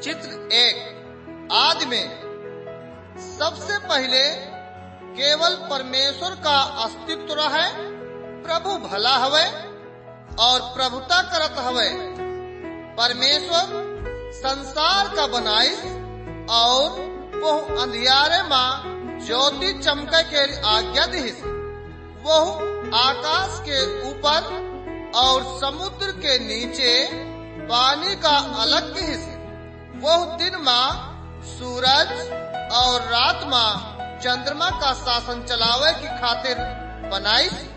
चित्र 1। आदि में सबसे पहले केवल परमेश्वर का अस्तित्व रहे। प्रभु भला हवे और प्रभुता करत हवे। परमेश्वर संसार का बनाइस और वो अंधियारे मां ज्योति चमके के आज्ञा दिहिस। वो आकाश के ऊपर और समुद्र के नीचे पानी का अलग किहिस। वो दिन मां सूरज और रात मां चंद्रमा का शासन चलावे की खातिर बनाइस।